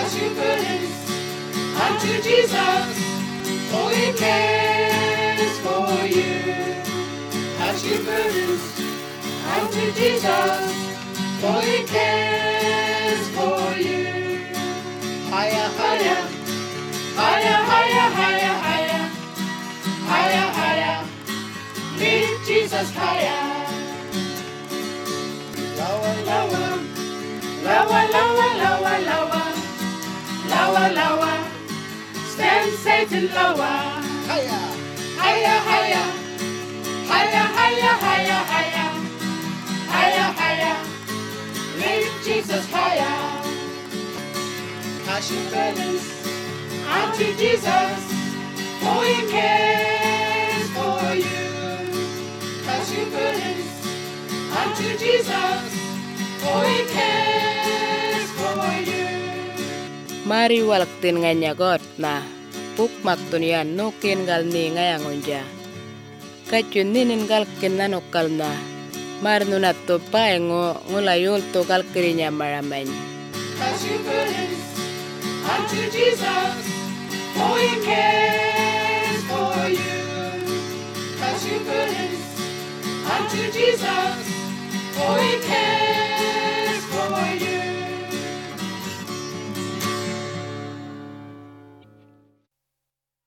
cast your burdens unto Jesus, for He cares for you. Cast your burdens unto Jesus, for He cares for you. Higher, higher, higher, higher, higher, higher, higher, higher. Lift Jesus higher. Lower, lower, lower, lower, lower, lower, lower, lower. Stand Satan lower. Higher, higher, higher, higher, higher, higher, higher, higher, higher. Lift Jesus higher. Cast your burdens unto Jesus, for He cares for you. Cast your burdens unto Jesus, for He cares for you. Mari walaktin nganya got na puk maktun yan nukin gal ni ngayangonja. Kachun ninin gal kinanokal na mar nunat to paengo ngulayol to gal kirinya maramany. Cast your burdens unto Jesus, for He cares for you. Cast your burdens unto Jesus, for He cares.